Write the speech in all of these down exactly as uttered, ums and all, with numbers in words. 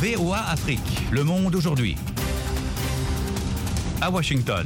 V O A Afrique, le monde aujourd'hui. À Washington.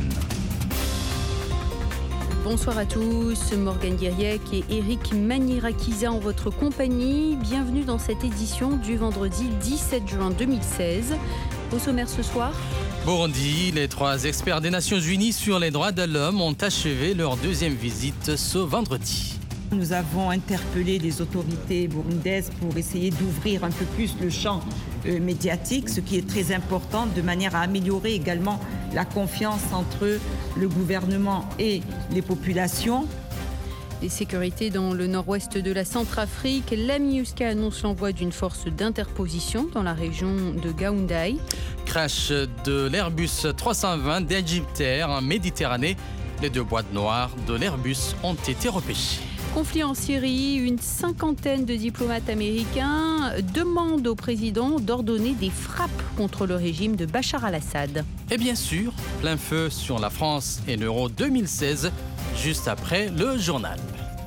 Bonsoir à tous, Morgane Guiriec et Eric Manirakiza en votre compagnie. Bienvenue dans cette édition du vendredi dix-sept juin deux mille seize. Au sommaire ce soir. Burundi, les trois experts des Nations Unies sur les droits de l'homme ont achevé leur deuxième visite ce vendredi. Nous avons interpellé les autorités burundaises pour essayer d'ouvrir un peu plus le champ euh, médiatique, ce qui est très important, de manière à améliorer également la confiance entre le gouvernement et les populations. Les sécurités dans le nord-ouest de la Centrafrique. La MINUSCA annonce l'envoi d'une force d'interposition dans la région de Gaoundai. Crash de l'Airbus trois cent vingt d'Egyptair en Méditerranée. Les deux boîtes noires de l'Airbus ont été repêchées. Conflit en Syrie, une cinquantaine de diplomates américains demandent au président d'ordonner des frappes contre le régime de Bachar al-Assad. Et bien sûr, plein feu sur la France et l'Euro deux mille seize, juste après le journal.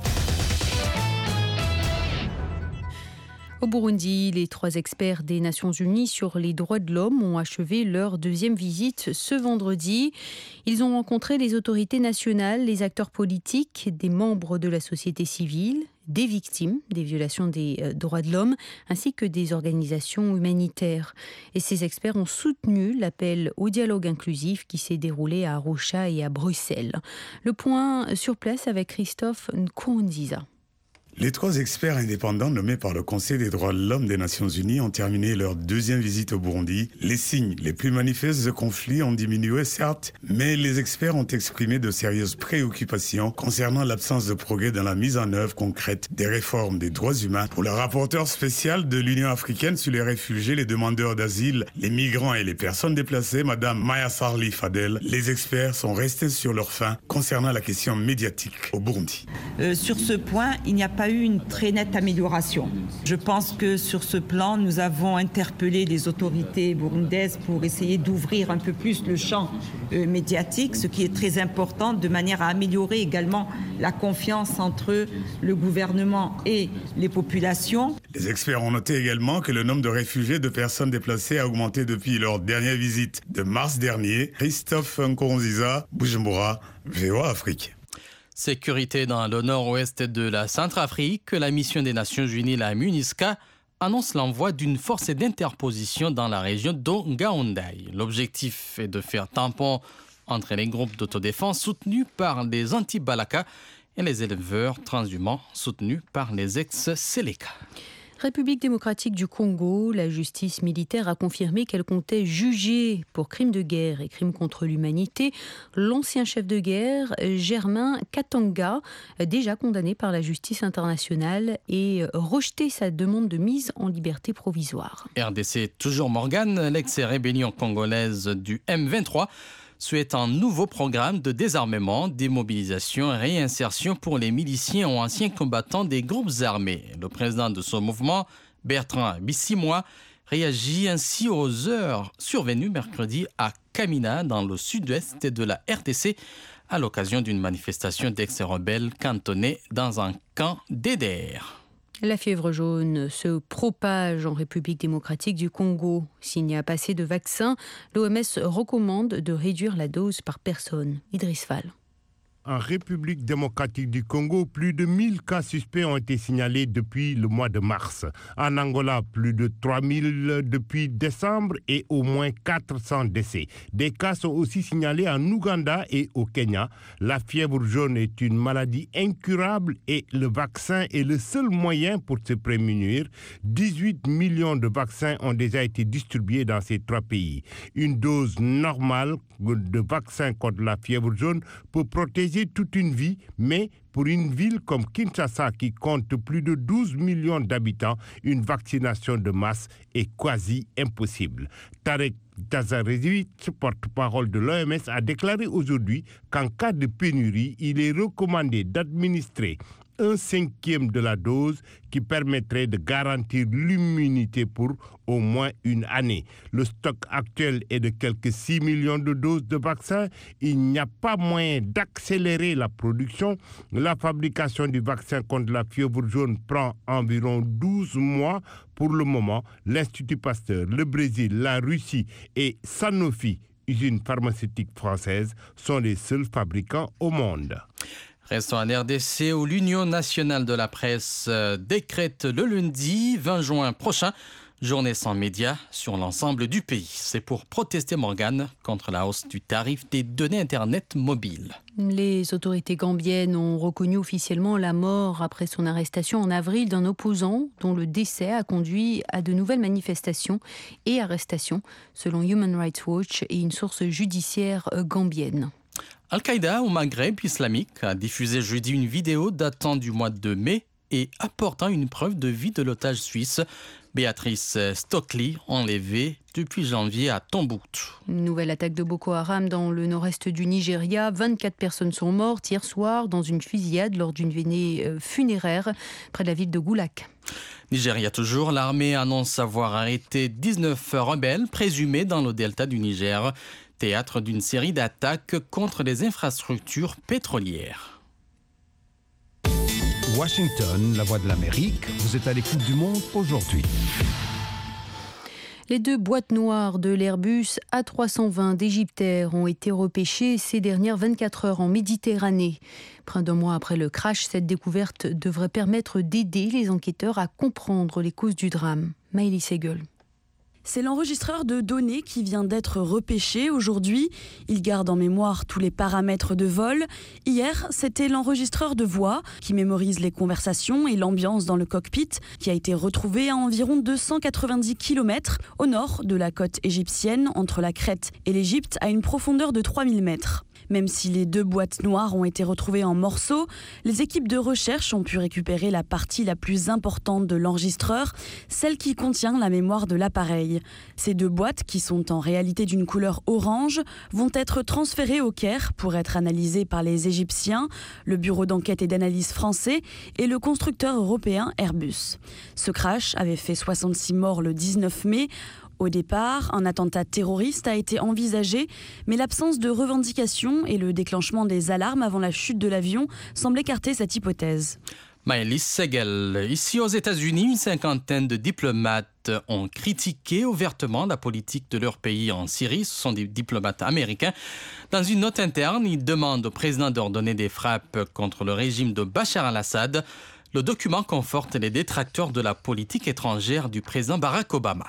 Au Burundi, les trois experts des Nations Unies sur les droits de l'homme ont achevé leur deuxième visite ce vendredi. Ils ont rencontré les autorités nationales, les acteurs politiques, des membres de la société civile, des victimes des violations des droits de l'homme, ainsi que des organisations humanitaires. Et ces experts ont soutenu l'appel au dialogue inclusif qui s'est déroulé à Arusha et à Bruxelles. Le point sur place avec Christophe Nkurunziza. Les trois experts indépendants nommés par le Conseil des droits de l'homme des Nations Unies ont terminé leur deuxième visite au Burundi. Les signes les plus manifestes de conflit ont diminué, certes, mais les experts ont exprimé de sérieuses préoccupations concernant l'absence de progrès dans la mise en œuvre concrète des réformes des droits humains. Pour le rapporteur spécial de l'Union africaine sur les réfugiés, les demandeurs d'asile, les migrants et les personnes déplacées, Madame Maya Sarli Fadel, les experts sont restés sur leur faim concernant la question médiatique au Burundi. Euh, sur ce point, il n'y a pas eu une très nette amélioration. Je pense que sur ce plan, nous avons interpellé les autorités burundaises pour essayer d'ouvrir un peu plus le champ euh, médiatique, ce qui est très important, de manière à améliorer également la confiance entre le gouvernement et les populations. Les experts ont noté également que le nombre de réfugiés et de personnes déplacées a augmenté depuis leur dernière visite de mars dernier. Christophe Nkurunziza, Bujumbura, V O A Afrique. Sécurité dans le nord-ouest de la Centrafrique, la mission des Nations Unies, la MINUSCA, annonce l'envoi d'une force d'interposition dans la région de Gaoundai. L'objectif est de faire tampon entre les groupes d'autodéfense soutenus par les anti-Balaka et les éleveurs transhumants soutenus par les ex-Seleka. République démocratique du Congo, la justice militaire a confirmé qu'elle comptait juger pour crimes de guerre et crimes contre l'humanité l'ancien chef de guerre Germain Katanga, déjà condamné par la justice internationale, et rejeté sa demande de mise en liberté provisoire. R D C toujours Morgane, l'ex-rébellion congolaise du M vingt-trois, souhaite un nouveau programme de désarmement, démobilisation et réinsertion pour les miliciens ou anciens combattants des groupes armés. Le président de ce mouvement, Bertrand Bisimwa, réagit ainsi aux heures survenues mercredi à Kamina, dans le sud-ouest de la R D C, à l'occasion d'une manifestation d'ex-rebelles cantonnés dans un camp d'E D R. La fièvre jaune se propage en République démocratique du Congo. S'il n'y a pas assez de vaccins, l'O M S recommande de réduire la dose par personne. Idriss Fall. En République démocratique du Congo, plus de mille cas suspects ont été signalés depuis le mois de mars. En Angola, plus de trois mille depuis décembre et au moins quatre cents décès. Des cas sont aussi signalés en Ouganda et au Kenya. La fièvre jaune est une maladie incurable et le vaccin est le seul moyen pour se prémunir. dix-huit millions de vaccins ont déjà été distribués dans ces trois pays. Une dose normale de vaccin contre la fièvre jaune peut protéger toute une vie, mais pour une ville comme Kinshasa qui compte plus de douze millions d'habitants, une vaccination de masse est quasi impossible. Tarek Tazarevich, porte-parole de l'O M S, a déclaré aujourd'hui qu'en cas de pénurie, il est recommandé d'administrer un cinquième de la dose qui permettrait de garantir l'immunité pour au moins une année. Le stock actuel est de quelques six millions de doses de vaccins. Il n'y a pas moyen d'accélérer la production. La fabrication du vaccin contre la fièvre jaune prend environ douze mois. Pour le moment, l'Institut Pasteur, le Brésil, la Russie et Sanofi, usine pharmaceutique française, sont les seuls fabricants au monde. Restons en R D C où l'Union nationale de la presse décrète le lundi vingt juin prochain journée sans médias sur l'ensemble du pays. C'est pour protester, Morgane, contre la hausse du tarif des données Internet mobiles. Les autorités gambiennes ont reconnu officiellement la mort après son arrestation en avril d'un opposant dont le décès a conduit à de nouvelles manifestations et arrestations, selon Human Rights Watch et une source judiciaire gambienne. Al-Qaïda au Maghreb islamique a diffusé jeudi une vidéo datant du mois de mai et apportant une preuve de vie de l'otage suisse Béatrice Stockley, enlevée depuis janvier à Tombouctou. Une nouvelle attaque de Boko Haram dans le nord-est du Nigeria. vingt-quatre personnes sont mortes hier soir dans une fusillade lors d'une veillée funéraire près de la ville de Goulak. Nigeria toujours, l'armée annonce avoir arrêté dix-neuf rebelles présumés dans le delta du Niger, théâtre d'une série d'attaques contre les infrastructures pétrolières. Washington, la voix de l'Amérique, vous êtes à l'écoute du monde aujourd'hui. Les deux boîtes noires de l'Airbus A trois cent vingt d'Egyptair ont été repêchées ces dernières vingt-quatre heures en Méditerranée. Près d'un mois après le crash, cette découverte devrait permettre d'aider les enquêteurs à comprendre les causes du drame. Maëlys Segel. C'est l'enregistreur de données qui vient d'être repêché aujourd'hui. Il garde en mémoire tous les paramètres de vol. Hier, c'était l'enregistreur de voix qui mémorise les conversations et l'ambiance dans le cockpit, qui a été retrouvé à environ deux cent quatre-vingt-dix kilomètres au nord de la côte égyptienne, entre la Crète et l'Égypte, à une profondeur de trois mille mètres. Même si les deux boîtes noires ont été retrouvées en morceaux, les équipes de recherche ont pu récupérer la partie la plus importante de l'enregistreur, celle qui contient la mémoire de l'appareil. Ces deux boîtes, qui sont en réalité d'une couleur orange, vont être transférées au Caire pour être analysées par les Égyptiens, le bureau d'enquête et d'analyse français et le constructeur européen Airbus. Ce crash avait fait soixante-six morts le dix-neuf mai. Au départ, un attentat terroriste a été envisagé, mais l'absence de revendication et le déclenchement des alarmes avant la chute de l'avion semblent écarter cette hypothèse. Maëlys Segel. Ici aux États-Unis, une cinquantaine de diplomates ont critiqué ouvertement la politique de leur pays en Syrie. Ce sont des diplomates américains. Dans une note interne, ils demandent au président d'ordonner des frappes contre le régime de Bachar al-Assad. Le document conforte les détracteurs de la politique étrangère du président Barack Obama.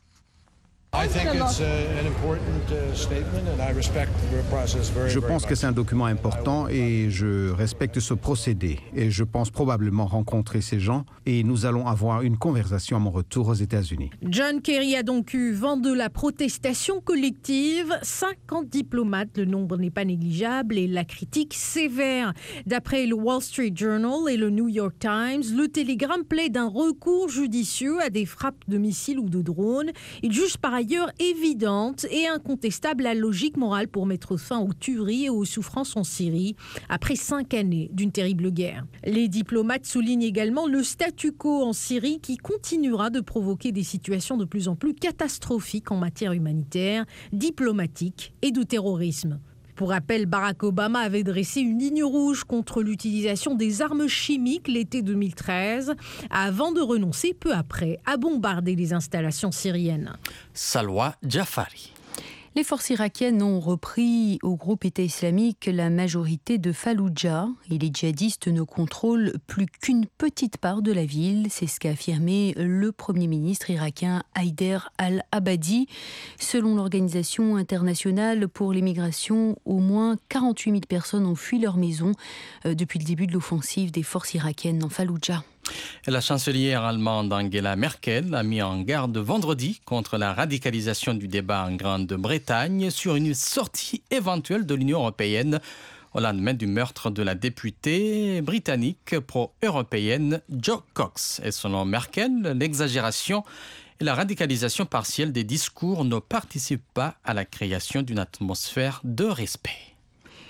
Je pense que c'est un document important et je respecte ce procédé. Et je pense probablement rencontrer ces gens et nous allons avoir une conversation à mon retour aux États-Unis. John Kerry a donc eu vent de la protestation collective. cinquante diplomates, le nombre n'est pas négligeable et la critique sévère. D'après le Wall Street Journal et le New York Times, le Télégramme plaide un recours judicieux à des frappes de missiles ou de drones. Il juge par ailleurs évidente et incontestable la logique morale pour mettre fin aux tueries et aux souffrances en Syrie après cinq années d'une terrible guerre. Les diplomates soulignent également le statu quo en Syrie qui continuera de provoquer des situations de plus en plus catastrophiques en matière humanitaire, diplomatique et de terrorisme. Pour rappel, Barack Obama avait dressé une ligne rouge contre l'utilisation des armes chimiques l'été deux mille treize, avant de renoncer peu après à bombarder les installations syriennes. Salwa Jafari. Les forces irakiennes ont repris au groupe État islamique la majorité de Falloujah et les djihadistes ne contrôlent plus qu'une petite part de la ville. C'est ce qu'a affirmé le Premier ministre irakien Haider al-Abadi. Selon l'Organisation internationale pour les migrations, au moins quarante-huit mille personnes ont fui leur maison depuis le début de l'offensive des forces irakiennes dans Falloujah. La chancelière allemande Angela Merkel a mis en garde vendredi contre la radicalisation du débat en Grande-Bretagne sur une sortie éventuelle de l'Union européenne au lendemain du meurtre de la députée britannique pro-européenne Jo Cox. Et selon Merkel, l'exagération et la radicalisation partielle des discours ne participent pas à la création d'une atmosphère de respect.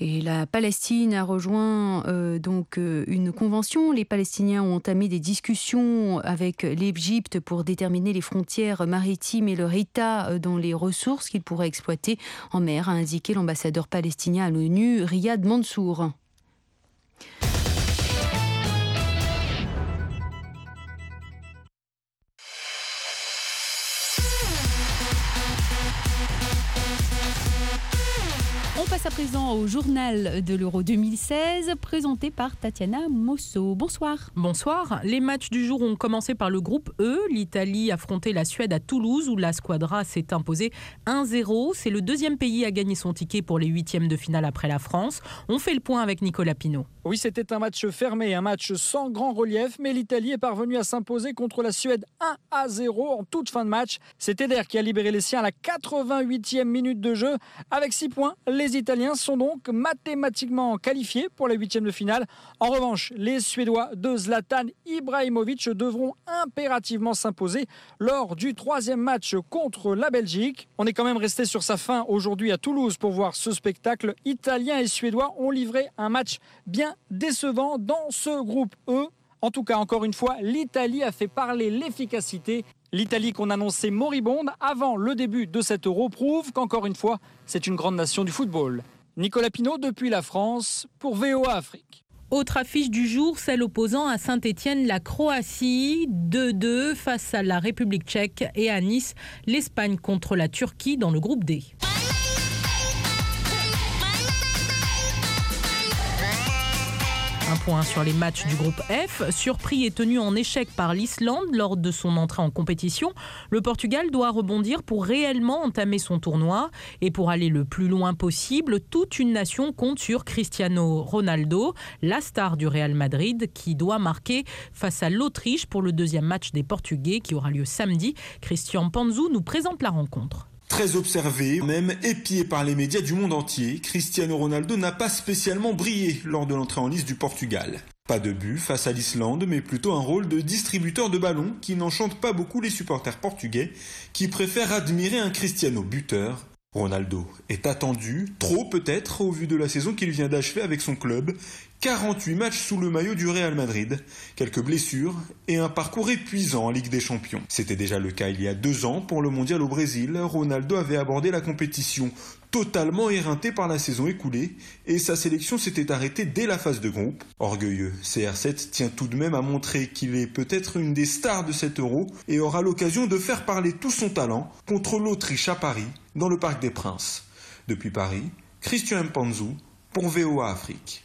Et la Palestine a rejoint euh, donc euh, une convention. Les Palestiniens ont entamé des discussions avec l'Égypte pour déterminer les frontières maritimes et leur état dans les ressources qu'ils pourraient exploiter en mer, a indiqué l'ambassadeur palestinien à l'ONU, Riyad Mansour. On passe à présent au journal de l'Euro deux mille seize, présenté par Tatiana Mosso. Bonsoir. Bonsoir. Les matchs du jour ont commencé par le groupe E. L'Italie affrontait la Suède à Toulouse, où la Squadra s'est imposée un zéro. C'est le deuxième pays à gagner son ticket pour les huitièmes de finale après la France. On fait le point avec Nicolas Pinault. Oui, c'était un match fermé, un match sans grand relief, mais l'Italie est parvenue à s'imposer contre la Suède un à zéro en toute fin de match. C'est Eder qui a libéré les siens à la quatre-vingt-huitième minute de jeu. Avec six points, les Italiens sont donc mathématiquement qualifiés pour la huitième de finale. En revanche, les Suédois de Zlatan Ibrahimovic devront impérativement s'imposer lors du troisième match contre la Belgique. On est quand même resté sur sa fin aujourd'hui à Toulouse pour voir ce spectacle. Italiens et Suédois ont livré un match bien décevant dans ce groupe E. En tout cas, encore une fois, l'Italie a fait parler l'efficacité. L'Italie qu'on annonçait moribonde avant le début de cet Euro prouve qu'encore une fois, c'est une grande nation du football. Nicolas Pinault depuis la France pour V O A Afrique. Autre affiche du jour, celle opposant à Saint-Étienne la Croatie, deux deux face à la République tchèque, et à Nice, l'Espagne contre la Turquie dans le groupe D. Un point sur les matchs du groupe F. Surpris et tenu en échec par l'Islande lors de son entrée en compétition, le Portugal doit rebondir pour réellement entamer son tournoi. Et pour aller le plus loin possible, toute une nation compte sur Cristiano Ronaldo, la star du Real Madrid, qui doit marquer face à l'Autriche pour le deuxième match des Portugais qui aura lieu samedi. Christian Panzou nous présente la rencontre. Très observé, même épié par les médias du monde entier, Cristiano Ronaldo n'a pas spécialement brillé lors de l'entrée en lice du Portugal. Pas de but face à l'Islande, mais plutôt un rôle de distributeur de ballons qui n'enchante pas beaucoup les supporters portugais, qui préfèrent admirer un Cristiano buteur. Ronaldo est attendu, trop peut-être, au vu de la saison qu'il vient d'achever avec son club. quarante-huit matchs sous le maillot du Real Madrid, quelques blessures et un parcours épuisant en Ligue des Champions. C'était déjà le cas il y a deux ans pour le mondial au Brésil. Ronaldo avait abordé la compétition totalement éreinté par la saison écoulée et sa sélection s'était arrêtée dès la phase de groupe. Orgueilleux, C R sept tient tout de même à montrer qu'il est peut-être une des stars de cet Euro et aura l'occasion de faire parler tout son talent contre l'Autriche à Paris, dans le Parc des Princes. Depuis Paris, Christian Mpanzou pour V O A Afrique.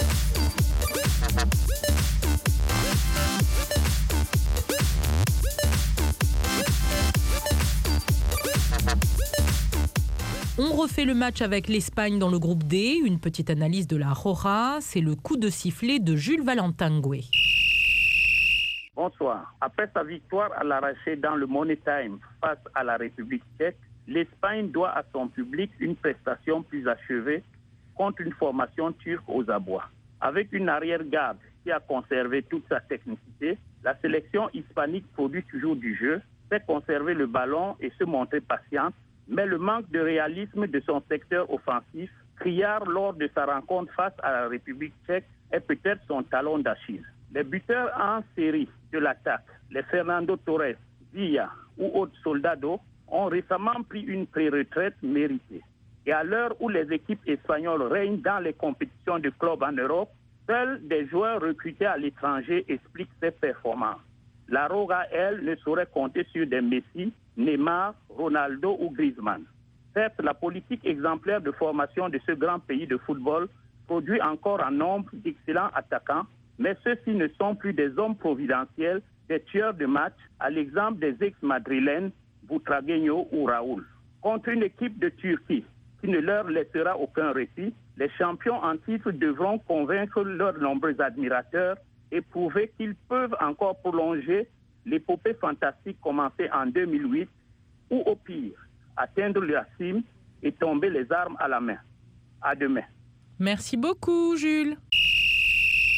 On refait le match avec l'Espagne dans le groupe D. Une petite analyse de la Roja. C'est le coup de sifflet de Jules Valentin-Goué. Bonsoir. Après sa victoire à l'arraché dans le Money Time face à la République tchèque, l'Espagne doit à son public une prestation plus achevée contre une formation turque aux abois. Avec une arrière-garde qui a conservé toute sa technicité, la sélection hispanique produit toujours du jeu, fait conserver le ballon et se montrer patiente, mais le manque de réalisme de son secteur offensif, criard lors de sa rencontre face à la République tchèque, est peut-être son talon d'Achille. Les buteurs en série de l'attaque, les Fernando Torres, Villa ou autres Soldado, ont récemment pris une pré-retraite méritée. Et à l'heure où les équipes espagnoles règnent dans les compétitions de clubs en Europe, seuls des joueurs recrutés à l'étranger expliquent ces performances. La Roja, elle, ne saurait compter sur des Messi, Neymar, Ronaldo ou Griezmann. Certes, la politique exemplaire de formation de ce grand pays de football produit encore un nombre d'excellents attaquants, mais ceux-ci ne sont plus des hommes providentiels, des tueurs de match, à l'exemple des ex-madrilènes, Butragueño ou Raoul. Contre une équipe de Turquie qui ne leur laissera aucun répit, les champions en titre devront convaincre leurs nombreux admirateurs et prouver qu'ils peuvent encore prolonger l'épopée fantastique commencée en deux mille huit ou au pire, atteindre la cime et tomber les armes à la main. À demain. Merci beaucoup, Jules.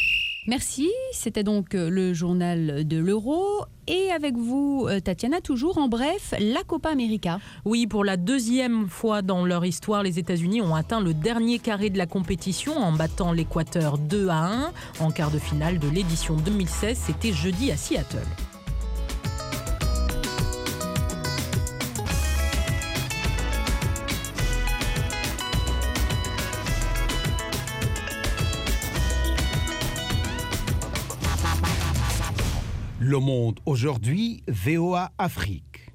Merci, c'était donc le journal de l'Euro. Et avec vous, Tatiana, toujours en bref, la Copa América. Oui, pour la deuxième fois dans leur histoire, les États-Unis ont atteint le dernier carré de la compétition en battant l'Équateur deux à un. En quart de finale de l'édition deux mille seize, c'était jeudi à Seattle. Le Monde aujourd'hui, V O A Afrique.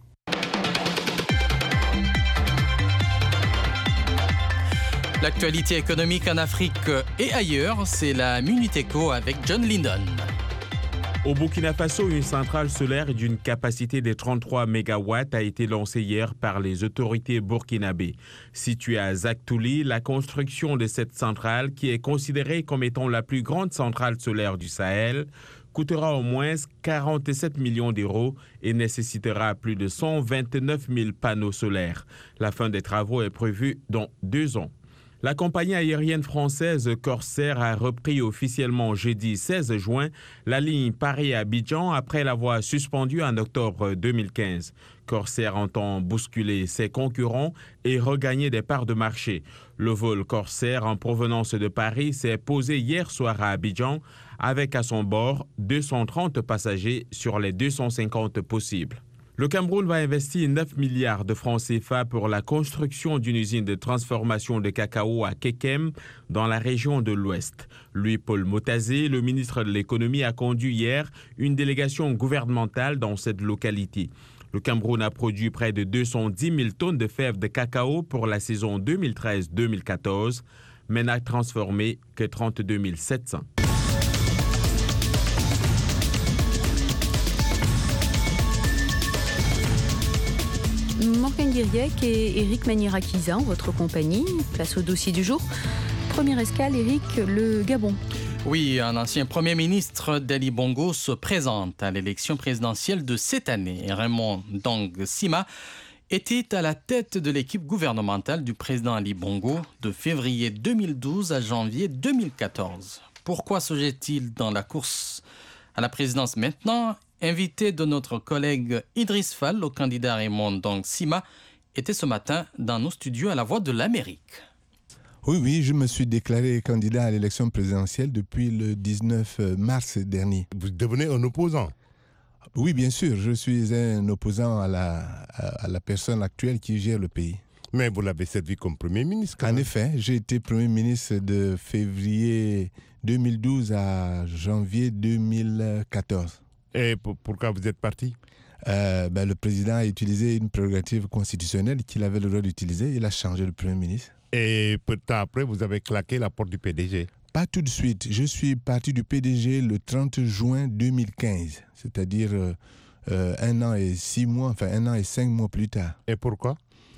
L'actualité économique en Afrique et ailleurs, c'est la Minute Éco avec John Lindon. Au Burkina Faso, une centrale solaire d'une capacité de trente-trois mégawatts a été lancée hier par les autorités burkinabées. Située à Zaktouli, la construction de cette centrale, qui est considérée comme étant la plus grande centrale solaire du Sahel, coûtera au moins quarante-sept millions d'euros et nécessitera plus de cent vingt-neuf mille panneaux solaires. La fin des travaux est prévue dans deux ans. La compagnie aérienne française Corsair a repris officiellement jeudi seize juin la ligne Paris-Abidjan après l'avoir suspendue en octobre deux mille quinze. Corsair entend bousculer ses concurrents et regagner des parts de marché. Le vol Corsair en provenance de Paris s'est posé hier soir à Abidjan avec à son bord deux cent trente passagers sur les deux cent cinquante possibles. Le Cameroun va investir neuf milliards de francs C F A pour la construction d'une usine de transformation de cacao à Kekem, dans la région de l'Ouest. Louis-Paul Motazé, le ministre de l'économie, a conduit hier une délégation gouvernementale dans cette localité. Le Cameroun a produit près de deux cent dix mille tonnes de fèves de cacao pour la saison deux mille treize deux mille quatorze, mais n'a transformé que trente-deux mille sept cents. Morgane Guiriec et Éric Manirakiza en votre compagnie. Place au dossier du jour. Première escale, Éric, le Gabon. Oui, un ancien Premier ministre d'Ali Bongo se présente à l'élection présidentielle de cette année. Raymond Dong Sima était à la tête de l'équipe gouvernementale du président Ali Bongo de février deux mille douze à janvier deux mille quatorze. Pourquoi se jette-t-il dans la course à la présidence maintenant ? Invité de notre collègue Idriss Fall, le candidat Raymond Dong Sima était ce matin dans nos studios à la Voix de l'Amérique. Oui, oui, je me suis déclaré candidat à l'élection présidentielle depuis le dix-neuf mars dernier. Vous devenez un opposant? Oui, bien sûr, je suis un opposant à la, à la personne actuelle qui gère le pays. Mais vous l'avez servi comme Premier ministre. En effet, j'ai été Premier ministre de février deux mille douze à janvier deux mille quatorze. Et pourquoi vous êtes parti? euh, ben, Le président a utilisé une prérogative constitutionnelle qu'il avait le droit d'utiliser. Il a changé le Premier ministre. Et peu de temps après, vous avez claqué la porte du P D G? Pas tout de suite. Je suis parti du P D G le trente juin deux mille quinze, c'est-à-dire euh, euh, un an et six mois, enfin un an et cinq mois plus tard. Et pourquoi?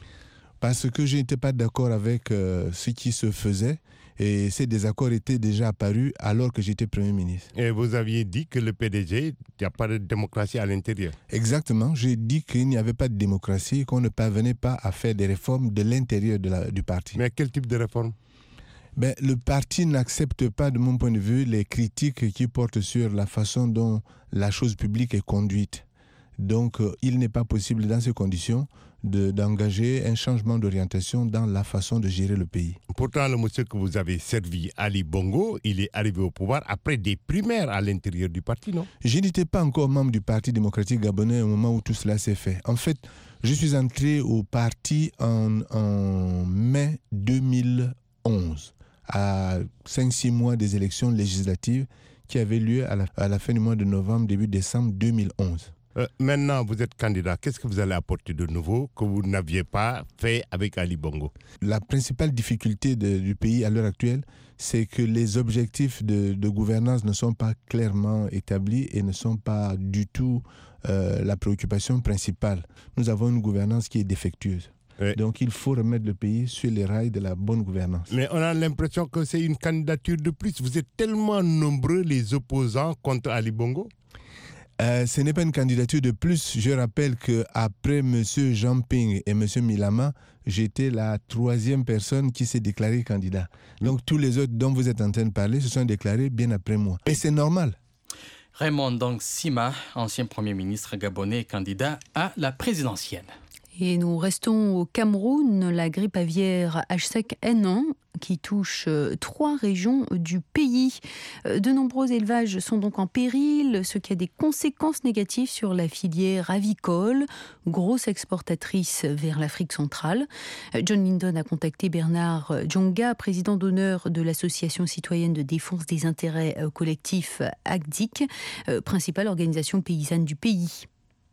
Parce que je n'étais pas d'accord avec euh, ce qui se faisait. Et ces désaccords étaient déjà apparus alors que j'étais Premier ministre. Et vous aviez dit que le P D G, il n'y a pas de démocratie à l'intérieur. Exactement. J'ai dit qu'il n'y avait pas de démocratie, qu'on ne parvenait pas à faire des réformes de l'intérieur de la, du parti. Mais quel type de réforme? Ben, le parti n'accepte pas, de mon point de vue, les critiques qui portent sur la façon dont la chose publique est conduite. Donc, euh, il n'est pas possible, dans ces conditions, de, d'engager un changement d'orientation dans la façon de gérer le pays. Pourtant, le monsieur que vous avez servi, Ali Bongo, il est arrivé au pouvoir après des primaires à l'intérieur du parti, non? Je n'étais pas encore membre du Parti démocratique gabonais au moment où tout cela s'est fait. En fait, je suis entré au parti en, en mai deux mille onze, à cinq six mois des élections législatives qui avaient lieu à la, à la fin du mois de novembre, début décembre deux mille onze. Euh, maintenant, vous êtes candidat. Qu'est-ce que vous allez apporter de nouveau que vous n'aviez pas fait avec Ali Bongo? La principale difficulté de, du pays à l'heure actuelle, c'est que les objectifs de, de gouvernance ne sont pas clairement établis et ne sont pas du tout euh, la préoccupation principale. Nous avons une gouvernance qui est défectueuse. Oui. Donc il faut remettre le pays sur les rails de la bonne gouvernance. Mais on a l'impression que c'est une candidature de plus. Vous êtes tellement nombreux, les opposants contre Ali Bongo. Euh, ce n'est pas une candidature de plus. Je rappelle qu'après M. Jean Ping et M. Milama, j'étais la troisième personne qui s'est déclarée candidat. Donc tous les autres dont vous êtes en train de parler se sont déclarés bien après moi. Et c'est normal. Raymond donc Sima, ancien Premier ministre gabonais, candidat à la présidentielle. Et nous restons au Cameroun, la grippe aviaire H cinq N un qui touche trois régions du pays. De nombreux élevages sont donc en péril, ce qui a des conséquences négatives sur la filière avicole, grosse exportatrice vers l'Afrique centrale. John Lindon a contacté Bernard Djonga, président d'honneur de l'Association citoyenne de défense des intérêts collectifs A C D I C, principale organisation paysanne du pays.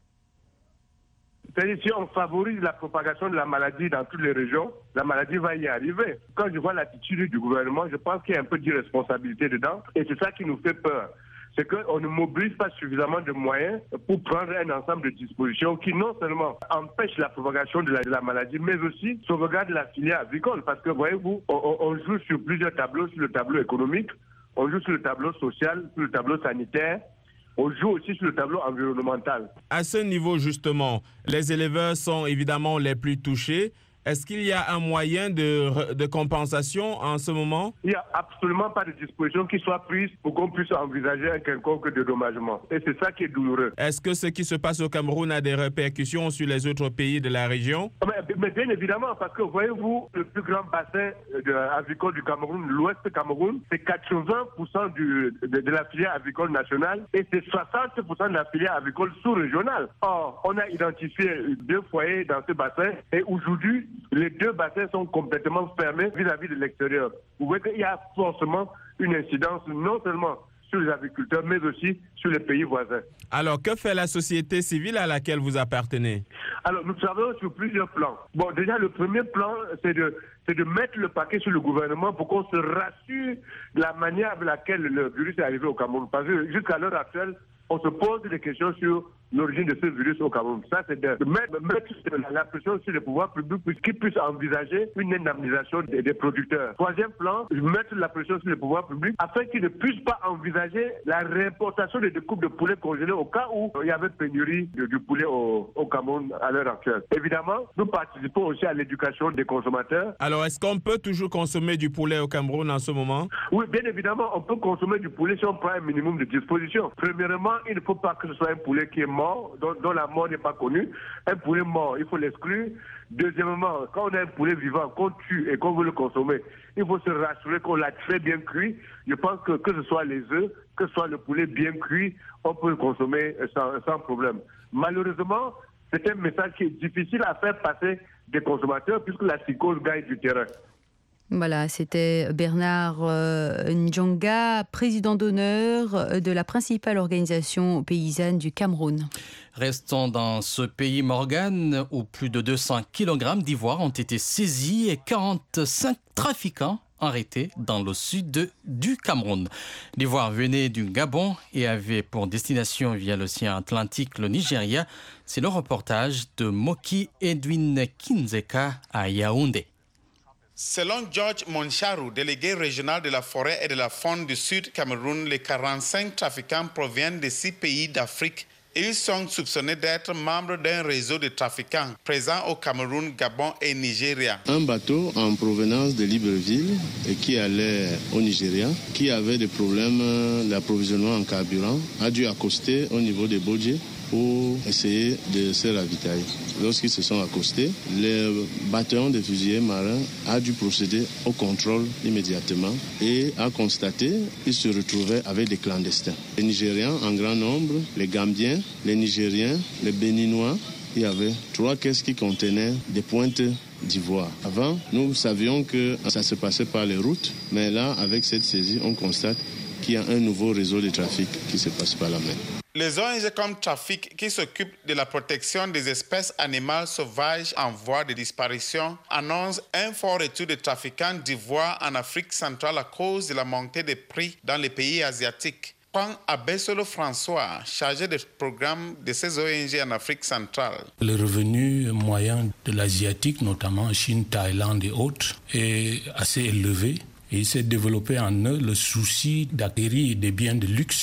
C'est-à-dire, si on favorise la propagation de la maladie dans toutes les régions, la maladie va y arriver. Quand je vois l'attitude du gouvernement, je pense qu'il y a un peu d'irresponsabilité dedans. Et c'est ça qui nous fait peur. C'est qu'on ne mobilise pas suffisamment de moyens pour prendre un ensemble de dispositions qui non seulement empêchent la propagation de la, de la maladie, mais aussi sauvegardent la filière avicole. Parce que, voyez-vous, on, on joue sur plusieurs tableaux, sur le tableau économique, on joue sur le tableau social, sur le tableau sanitaire. On joue aussi sur le tableau environnemental. À ce niveau, justement, les éleveurs sont évidemment les plus touchés. Est-ce qu'il y a un moyen de, de compensation en ce moment? Il n'y a absolument pas de disposition qui soit prise pour qu'on puisse envisager un quelconque dédommagement. Et c'est ça qui est douloureux. Est-ce que ce qui se passe au Cameroun a des répercussions sur les autres pays de la région? Mais, mais bien évidemment, parce que voyez-vous, le plus grand bassin de, avicole du Cameroun, l'Ouest Cameroun, c'est quatre-vingts pour cent du, de, de la filière avicole nationale et c'est soixante pour cent de la filière avicole sous-régionale. Or, on a identifié deux foyers dans ce bassin et aujourd'hui, les deux bassins sont complètement fermés vis-à-vis de l'extérieur. Vous voyez qu'il y a forcément une incidence non seulement sur les agriculteurs, mais aussi sur les pays voisins. Alors, que fait la société civile à laquelle vous appartenez? Alors, nous travaillons sur plusieurs plans. Bon, déjà, le premier plan, c'est de, c'est de mettre le paquet sur le gouvernement pour qu'on se rassure de la manière avec laquelle le virus est arrivé au Cameroun. Parce que jusqu'à l'heure actuelle, on se pose des questions sur l'origine de ce virus au Cameroun. Ça, c'est de mettre, mettre la pression sur les pouvoirs publics pour qu'ils puissent envisager une indemnisation des, des producteurs. Troisième plan, mettre la pression sur les pouvoirs publics afin qu'ils ne puissent pas envisager la réimportation des découpes de poulet congelés au cas où il y avait pénurie de, du poulet au, au Cameroun à l'heure actuelle. Évidemment, nous participons aussi à l'éducation des consommateurs. Alors, est-ce qu'on peut toujours consommer du poulet au Cameroun en ce moment? Oui, bien évidemment, on peut consommer du poulet si on prend un minimum de dispositions. Premièrement, il ne faut pas que ce soit un poulet qui est mort, dont, dont la mort n'est pas connue. Un poulet mort, il faut l'exclure. Deuxièmement, quand on a un poulet vivant qu'on tue et qu'on veut le consommer, il faut se rassurer qu'on l'a très bien cuit. Je pense que que ce soit les œufs, que ce soit le poulet bien cuit, on peut le consommer sans, sans problème. Malheureusement, c'est un message qui est difficile à faire passer des consommateurs puisque la psychose gagne du terrain. Voilà, c'était Bernard euh, Djonga, président d'honneur de la principale organisation paysanne du Cameroun. Restons dans ce pays, Morgane, où plus de deux cents kilogrammes d'ivoire ont été saisis et quarante-cinq trafiquants arrêtés dans le sud de, du Cameroun. L'ivoire venait du Gabon et avait pour destination via l'océan Atlantique le Nigeria. C'est le reportage de Moki Edwin Kinzeka à Yaoundé. Selon George Moncharu, délégué régional de la forêt et de la faune du Sud Cameroun, les quarante-cinq trafiquants proviennent de six pays d'Afrique et ils sont soupçonnés d'être membres d'un réseau de trafiquants présents au Cameroun, Gabon et Nigeria. Un bateau en provenance de Libreville et qui allait au Nigeria, qui avait des problèmes d'approvisionnement en carburant, a dû accoster au niveau de Bodje pour essayer de se ravitailler. Lorsqu'ils se sont accostés, le bataillon de fusiliers marins a dû procéder au contrôle immédiatement et a constaté qu'ils se retrouvaient avec des clandestins. Les Nigérians en grand nombre, les Gambiens, les Nigériens, les Béninois. Il y avait trois caisses qui contenaient des pointes d'ivoire. Avant, nous savions que ça se passait par les routes, mais là, avec cette saisie, on constate qu'il y a un nouveau réseau de trafic qui se passe par la mer. Les O N G comme Trafic, qui s'occupent de la protection des espèces animales sauvages en voie de disparition, annoncent un fort retour de trafiquants d'ivoire en Afrique centrale à cause de la montée des prix dans les pays asiatiques. Quand Abesolo François, chargé de programme de ces O N G en Afrique centrale. Le revenu moyen de l'asiatique, notamment Chine, Thaïlande et autres, est assez élevé. Et il s'est développé en eux le souci d'acquérir des biens de luxe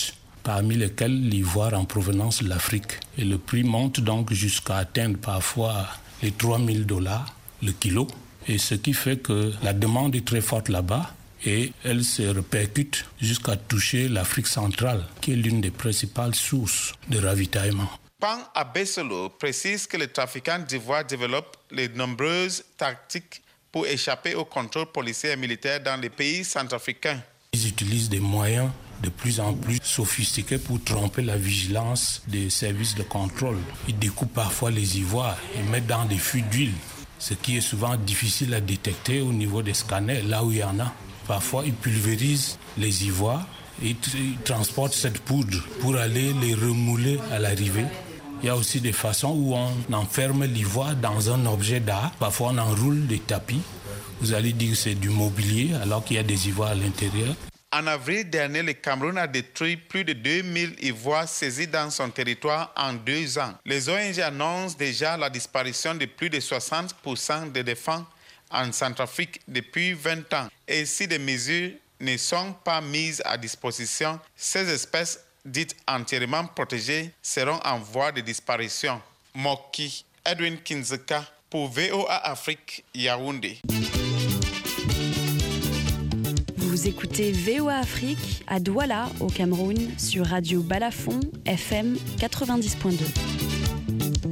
parmi lesquels l'ivoire en provenance de l'Afrique. Et le prix monte donc jusqu'à atteindre parfois les trois mille dollars le kilo. Et ce qui fait que la demande est très forte là-bas et elle se répercute jusqu'à toucher l'Afrique centrale, qui est l'une des principales sources de ravitaillement. Pan Abesolo précise que les trafiquants d'ivoire développent les nombreuses tactiques pour échapper au contrôle policier et militaire dans les pays centrafricains. Ils utilisent des moyens de plus en plus sophistiqués pour tromper la vigilance des services de contrôle. Ils découpent parfois les ivoires et mettent dans des fûts d'huile, ce qui est souvent difficile à détecter au niveau des scanners, là où il y en a. Parfois, ils pulvérisent les ivoires et ils transportent cette poudre pour aller les remouler à l'arrivée. Il y a aussi des façons où on enferme l'ivoire dans un objet d'art. Parfois, on enroule des tapis. Vous allez dire que c'est du mobilier alors qu'il y a des ivoires à l'intérieur. En avril dernier, le Cameroun a détruit plus de deux mille ivoires saisis dans son territoire en deux ans. Les O N G annoncent déjà la disparition de plus de soixante pour cent des éléphants en Centrafrique depuis vingt ans. Et si des mesures ne sont pas mises à disposition, ces espèces dites entièrement protégées seront en voie de disparition. Moki, Edwin Kinzeka, pour V O A Afrique, Yaoundé. Vous écoutez V O A Afrique à Douala, au Cameroun, sur Radio Balafon, F M quatre-vingt-dix point deux.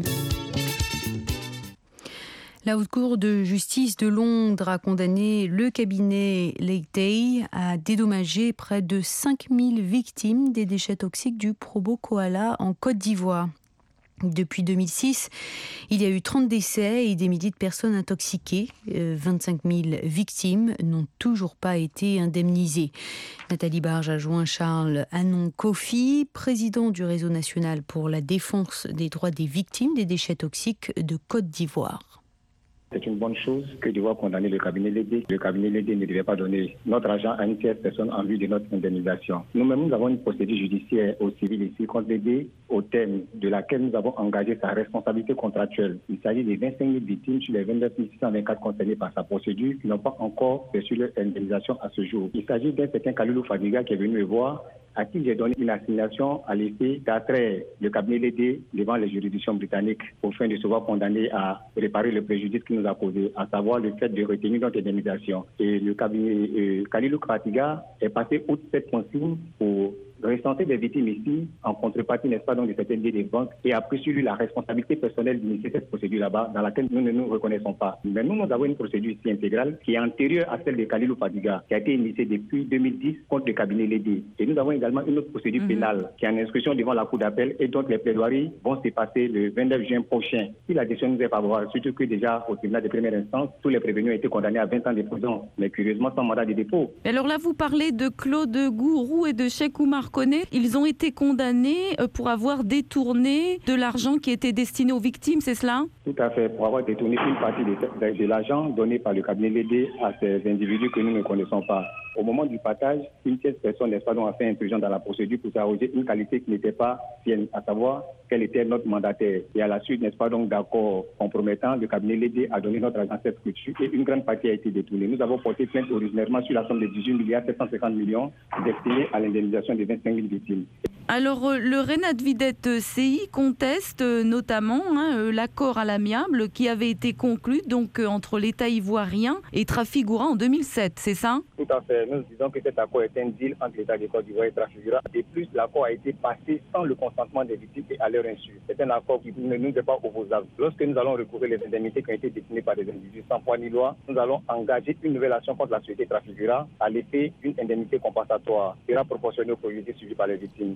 La Haute Cour de justice de Londres a condamné le cabinet Lake Day à dédommager près de cinq mille victimes des déchets toxiques du Probo Koala en Côte d'Ivoire. Depuis deux mille six, il y a eu trente décès et des milliers de personnes intoxiquées. vingt-cinq mille victimes n'ont toujours pas été indemnisées. Nathalie Barge a joint Charles Anon Kofi, président du Réseau national pour la défense des droits des victimes des déchets toxiques de Côte d'Ivoire. C'est une bonne chose que de voir condamner le cabinet Lédé. Le cabinet Lédé ne devait pas donner notre argent à une tierce personne en vue de notre indemnisation. Nous-mêmes, nous avons une procédure judiciaire au civil ici contre Lédé, au terme de laquelle nous avons engagé sa responsabilité contractuelle. Il s'agit de vingt-cinq mille victimes sur les vingt-neuf mille six cent vingt-quatre concernées par sa procédure qui n'ont pas encore reçu leur indemnisation à ce jour. Il s'agit d'un certain Kalilou Fadiga qui est venu me voir, à qui j'ai donné une assignation à l'effet d'attraire le cabinet Lédé devant les juridictions britanniques au fin de se voir condamné à réparer le préjudice qui nous a causé, à savoir le fait de retenir notre indemnisation. Et le cabinet euh, Kalilou Fadiga est passé outre cette consigne pour recenser des victimes ici en contrepartie, n'est-ce pas, donc de certaines des banques et a pris sur lui la responsabilité personnelle d'initier cette procédure là-bas dans laquelle nous ne nous reconnaissons pas. Mais nous, nous avons une procédure ici intégrale qui est antérieure à celle de Kalilou Fadiga qui a été initiée depuis deux mille dix contre le cabinet Lédé. Et nous avons également une autre procédure mm-hmm. pénale qui est en inscription devant la Cour d'appel et dont les plaidoiries vont se passer le vingt-neuf juin prochain. Si la décision nous est favorable, surtout que déjà au tribunal de première instance, tous les prévenus ont été condamnés à vingt ans de prison, mais curieusement sans mandat de dépôt. Alors là, vous parlez de Claude Gourou et de Cheikh Oumar Koné. Ils ont été condamnés pour avoir détourné de l'argent qui était destiné aux victimes, c'est cela? Tout à fait, pour avoir détourné une partie de, de, de l'argent donné par le cabinet Lédé à ces individus que nous ne connaissons pas. Au moment du partage, une tierce personne, n'est-ce pas, donc a fait intrusion dans la procédure pour s'arroger une qualité qui n'était pas sienne, à savoir quel était notre mandataire. Et à la suite, n'est-ce pas, donc d'accords compromettants, le cabinet Lédé a donné notre argent à cette structure et une grande partie a été détournée. Nous avons porté plainte originairement sur la somme de dix-huit milliards sept cent cinquante millions destinée à l'indemnisation des vingt-cinq mille victimes. Alors, le Renat Vidette C I conteste notamment hein, l'accord à l'amiable qui avait été conclu donc entre l'État ivoirien et Trafigura en deux mille sept, c'est ça? Tout à fait. Nous disons que cet accord est un deal entre l'État de Côte d'Ivoire et Trafigura. De plus, l'accord a été passé sans le consentement des victimes et à leur insu. C'est un accord qui ne nous est pas opposable. Lorsque nous allons recouvrir les indemnités qui ont été destinées par des individus sans foi ni loi, nous allons engager une nouvelle action contre la société Trafigura à l'effet d'une indemnité compensatoire qui sera proportionnée au préjudice subi par les victimes.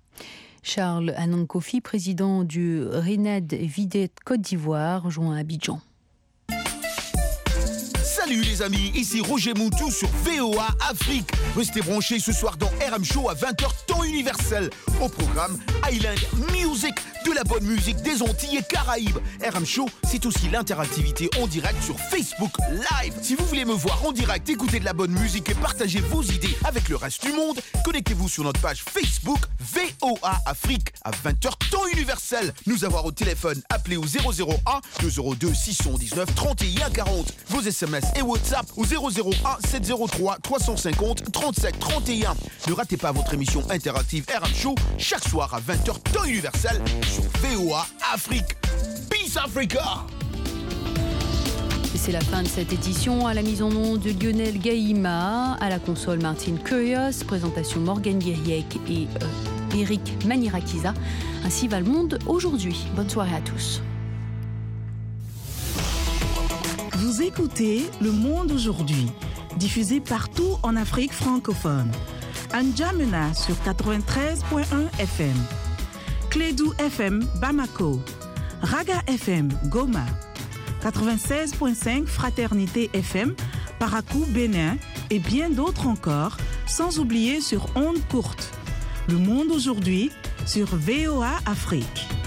Charles Anon Kofi, président du Renad Vidette Côte d'Ivoire, joint à Abidjan. Salut les amis, ici Roger Moutou sur V O A Afrique. Restez branchés ce soir dans R M Show à vingt heures temps universel. Au programme Island Music, de la bonne musique des Antilles et Caraïbes. R M Show, c'est aussi l'interactivité en direct sur Facebook Live. Si vous voulez me voir en direct, écouter de la bonne musique et partager vos idées avec le reste du monde, connectez-vous sur notre page Facebook V O A Afrique à vingt heures temps universel. Nous avoir au téléphone, appelez au zéro zéro un deux zéro deux six un neuf trois un quarante. Vos S M S S M S et WhatsApp au zéro zéro un sept zéro trois trois cent cinquante trente-sept trente et un. Ne ratez pas votre émission interactive R M Show chaque soir à vingt heures temps universel sur V O A Afrique. Peace Africa! C'est la fin de cette édition. À la mise en onde de Lionel Gaïma, à la console Martine Curios, présentation Morgane Guiriec et euh, Eric Manirakiza. Ainsi va le monde aujourd'hui. Bonne soirée à tous. Vous écoutez Le Monde aujourd'hui, diffusé partout en Afrique francophone. N'Djamena sur quatre-vingt-treize point un F M, Clédou F M Bamako, Raga F M Goma, quatre-vingt-seize point cinq Fraternité F M, Parakou Bénin et bien d'autres encore, sans oublier sur ondes courtes. Le Monde aujourd'hui sur V O A Afrique.